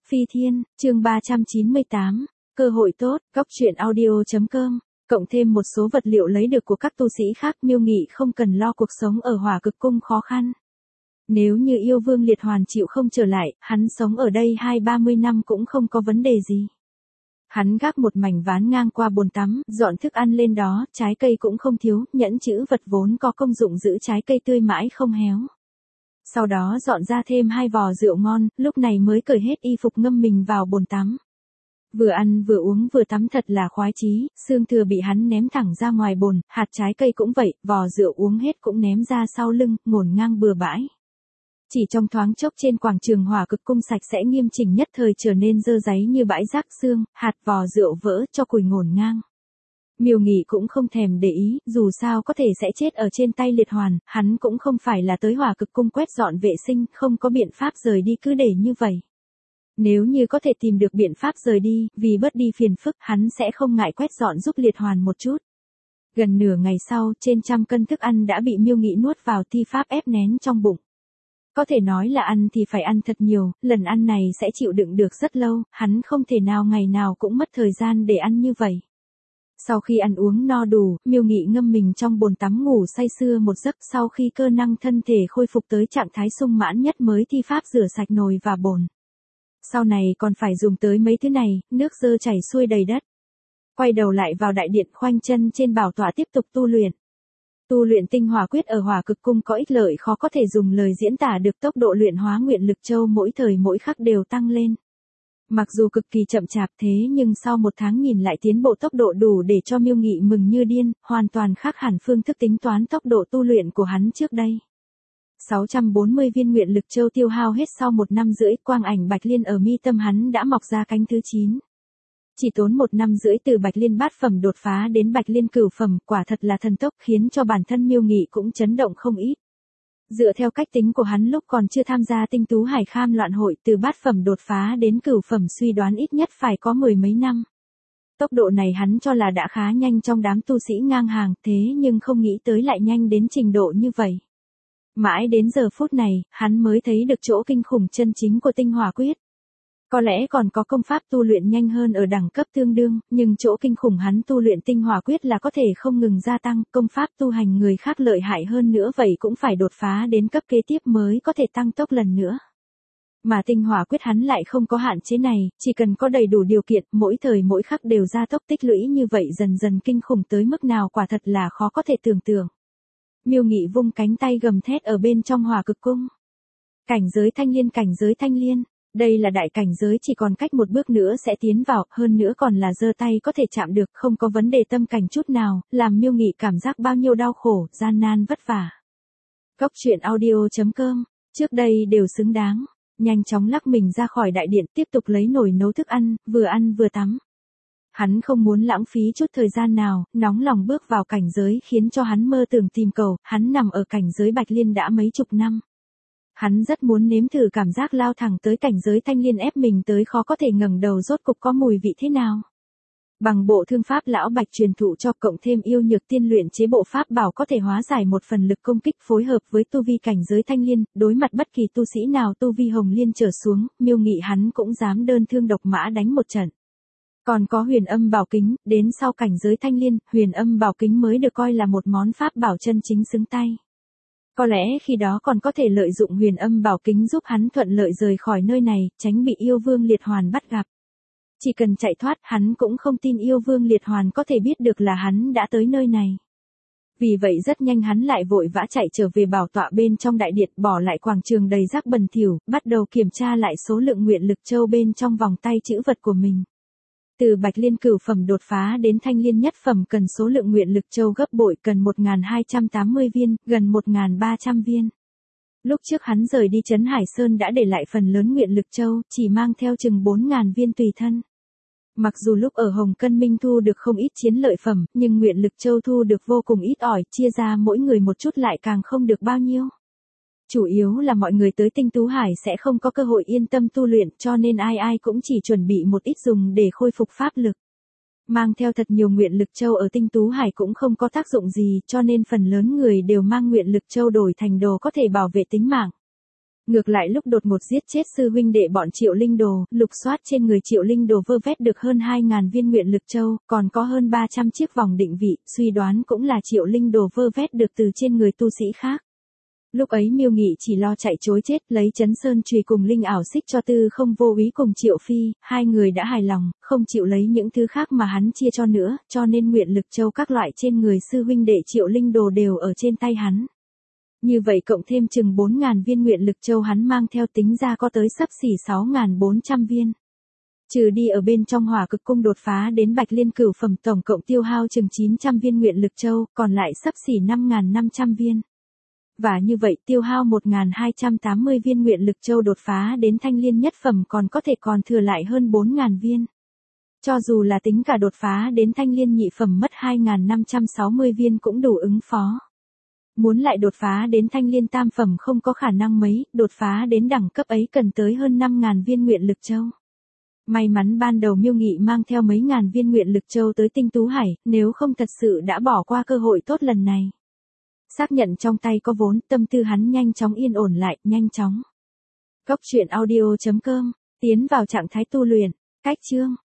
Phi Thiên, chương 398, cơ hội tốt, góc truyện audio.com, cộng thêm một số vật liệu lấy được của các tu sĩ khác, Miêu Nghị không cần lo cuộc sống ở Hỏa Cực Cung khó khăn. Nếu như yêu vương Liệt Hoàn chịu không trở lại, hắn sống ở đây 20-30 năm cũng không có vấn đề gì. Hắn gác một mảnh ván ngang qua bồn tắm, dọn thức ăn lên đó, trái cây cũng không thiếu, nhẫn chữ vật vốn có công dụng giữ trái cây tươi mãi không héo. Sau đó dọn ra thêm 2 vò rượu ngon, lúc này mới cởi hết y phục ngâm mình vào bồn tắm. Vừa ăn vừa uống vừa tắm thật là khoái chí, xương thừa bị hắn ném thẳng ra ngoài bồn, hạt trái cây cũng vậy, vò rượu uống hết cũng ném ra sau lưng, ngổn ngang bừa bãi. Chỉ trong thoáng chốc trên quảng trường Hỏa Cực Cung sạch sẽ nghiêm chỉnh nhất thời trở nên dơ dáy như bãi rác xương, hạt vò rượu vỡ cho cùi ngổn ngang. Miêu Nghị cũng không thèm để ý, dù sao có thể sẽ chết ở trên tay Liệt Hoàn, hắn cũng không phải là tới Hỏa Cực Cung quét dọn vệ sinh, không có biện pháp rời đi cứ để như vậy. Nếu như có thể tìm được biện pháp rời đi, vì bớt đi phiền phức, hắn sẽ không ngại quét dọn giúp Liệt Hoàn một chút. Gần nửa ngày sau, trên 100 cân thức ăn đã bị Miêu Nghị nuốt vào thi pháp ép nén trong bụng. Có thể nói là ăn thì phải ăn thật nhiều, lần ăn này sẽ chịu đựng được rất lâu, hắn không thể nào ngày nào cũng mất thời gian để ăn như vậy. Sau khi ăn uống no đủ, Miêu Nghị ngâm mình trong bồn tắm ngủ say sưa một giấc, sau khi cơ năng thân thể khôi phục tới trạng thái sung mãn nhất mới thi pháp rửa sạch nồi và bồn. Sau này còn phải dùng tới mấy thứ này, nước dơ chảy xuôi đầy đất. Quay đầu lại vào đại điện, khoanh chân trên bảo tọa tiếp tục tu luyện. Tu luyện tinh hỏa quyết ở Hỏa Cực Cung có ích lợi khó có thể dùng lời diễn tả được, tốc độ luyện hóa nguyện lực châu mỗi thời mỗi khắc đều tăng lên. Mặc dù cực kỳ chậm chạp thế nhưng sau 1 tháng nhìn lại tiến bộ tốc độ đủ để cho Miêu Nghị mừng như điên, hoàn toàn khác hẳn phương thức tính toán tốc độ tu luyện của hắn trước đây. 640 viên nguyện lực châu tiêu hao hết sau 1 năm rưỡi, quang ảnh Bạch Liên ở mi tâm hắn đã mọc ra cánh thứ 9. Chỉ tốn 1 năm rưỡi từ Bạch Liên bát phẩm đột phá đến Bạch Liên cửu phẩm, quả thật là thần tốc, khiến cho bản thân Miêu Nghị cũng chấn động không ít. Dựa theo cách tính của hắn lúc còn chưa tham gia Tinh Tú Hải Kham loạn hội, từ bát phẩm đột phá đến cửu phẩm suy đoán ít nhất phải có 10 mấy năm. Tốc độ này hắn cho là đã khá nhanh trong đám tu sĩ ngang hàng, thế nhưng không nghĩ tới lại nhanh đến trình độ như vậy. Mãi đến giờ phút này, hắn mới thấy được chỗ kinh khủng chân chính của tinh hỏa quyết. Có lẽ còn có công pháp tu luyện nhanh hơn ở đẳng cấp tương đương, nhưng chỗ kinh khủng hắn tu luyện tinh hỏa quyết là có thể không ngừng gia tăng, công pháp tu hành người khác lợi hại hơn nữa vậy cũng phải đột phá đến cấp kế tiếp mới có thể tăng tốc lần nữa. Mà tinh hỏa quyết hắn lại không có hạn chế này, chỉ cần có đầy đủ điều kiện, mỗi thời mỗi khắc đều gia tốc tích lũy như vậy dần dần kinh khủng tới mức nào quả thật là khó có thể tưởng tượng. Miêu Nghị vung cánh tay gầm thét ở bên trong Hỏa Cực Cung. Cảnh giới thanh liên, cảnh giới thanh liên. Đây là đại cảnh giới, chỉ còn cách một bước nữa sẽ tiến vào, hơn nữa còn là giơ tay có thể chạm được, không có vấn đề tâm cảnh chút nào, làm Miêu Nghị cảm giác bao nhiêu đau khổ, gian nan vất vả. Góc truyện audio.com, trước đây đều xứng đáng. Nhanh chóng lắc mình ra khỏi đại điện, tiếp tục lấy nồi nấu thức ăn vừa tắm. Hắn không muốn lãng phí chút thời gian nào, nóng lòng bước vào cảnh giới khiến cho hắn mơ tưởng tìm cầu, hắn nằm ở cảnh giới Bạch Liên đã mấy chục năm. Hắn rất muốn nếm thử cảm giác lao thẳng tới cảnh giới thanh liên ép mình tới khó có thể ngẩng đầu rốt cục có mùi vị thế nào. Bằng bộ thương pháp lão Bạch truyền thụ cho, cộng thêm yêu nhược tiên luyện chế bộ pháp bảo có thể hóa giải một phần lực công kích, phối hợp với tu vi cảnh giới thanh liên, đối mặt bất kỳ tu sĩ nào tu vi hồng liên trở xuống, Miêu Nghị hắn cũng dám đơn thương độc mã đánh một trận. Còn có huyền âm bảo kính, đến sau cảnh giới thanh liên, huyền âm bảo kính mới được coi là một món pháp bảo chân chính xứng tay. Có lẽ khi đó còn có thể lợi dụng huyền âm bảo kính giúp hắn thuận lợi rời khỏi nơi này, tránh bị yêu vương Liệt Hoàn bắt gặp. Chỉ cần chạy thoát, hắn cũng không tin yêu vương Liệt Hoàn có thể biết được là hắn đã tới nơi này. Vì vậy rất nhanh hắn lại vội vã chạy trở về bảo tọa bên trong đại điện, bỏ lại quảng trường đầy rác bẩn thỉu, bắt đầu kiểm tra lại số lượng nguyện lực châu bên trong vòng tay chữ vật của mình. Từ Bạch Liên cửu phẩm đột phá đến thanh liên nhất phẩm cần số lượng nguyện lực châu gấp bội, cần 1280 viên, gần 1300 viên. Lúc trước hắn rời đi Trấn Hải Sơn đã để lại phần lớn nguyện lực châu, chỉ mang theo chừng 4000 viên tùy thân. Mặc dù lúc ở Hồng Cân Minh thu được không ít chiến lợi phẩm, nhưng nguyện lực châu thu được vô cùng ít ỏi, chia ra mỗi người một chút lại càng không được bao nhiêu. Chủ yếu là mọi người tới Tinh Tú Hải sẽ không có cơ hội yên tâm tu luyện, cho nên ai ai cũng chỉ chuẩn bị một ít dùng để khôi phục pháp lực. Mang theo thật nhiều nguyện lực châu ở Tinh Tú Hải cũng không có tác dụng gì, cho nên phần lớn người đều mang nguyện lực châu đổi thành đồ có thể bảo vệ tính mạng. Ngược lại lúc đột ngột giết chết sư huynh đệ bọn Triệu Linh Đồ, lục soát trên người Triệu Linh Đồ vơ vét được hơn 2.000 viên nguyện lực châu, còn có hơn 300 chiếc vòng định vị, suy đoán cũng là Triệu Linh Đồ vơ vét được từ trên người tu sĩ khác. Lúc ấy Miêu Nghị chỉ lo chạy chối chết, lấy Chấn Sơn chùy cùng linh ảo xích cho Tư Không Vô Úy cùng Triệu Phi, hai người đã hài lòng, không chịu lấy những thứ khác mà hắn chia cho nữa, cho nên nguyện lực châu các loại trên người sư huynh đệ Triệu Linh Đồ đều ở trên tay hắn. Như vậy cộng thêm chừng 4.000 viên nguyện lực châu hắn mang theo tính ra có tới xấp xỉ 6.400 viên. Trừ đi ở bên trong hỏa cực cung đột phá đến Bạch Liên cửu phẩm tổng cộng tiêu hao chừng 900 viên nguyện lực châu, còn lại xấp xỉ 5.500 viên. Và như vậy tiêu hao 1.280 viên nguyện lực châu đột phá đến Thanh Liên nhất phẩm còn có thể còn thừa lại hơn 4.000 viên. Cho dù là tính cả đột phá đến Thanh Liên nhị phẩm mất 2.560 viên cũng đủ ứng phó. Muốn lại đột phá đến Thanh Liên tam phẩm không có khả năng mấy, đột phá đến đẳng cấp ấy cần tới hơn 5.000 viên nguyện lực châu. May mắn ban đầu Miêu Nghị mang theo mấy ngàn viên nguyện lực châu tới Tinh Tú Hải, nếu không thật sự đã bỏ qua cơ hội tốt lần này. Xác nhận trong tay có vốn, tâm tư hắn nhanh chóng yên ổn lại, nhanh chóng. Góc truyện audio.com, tiến vào trạng thái tu luyện, cách chương.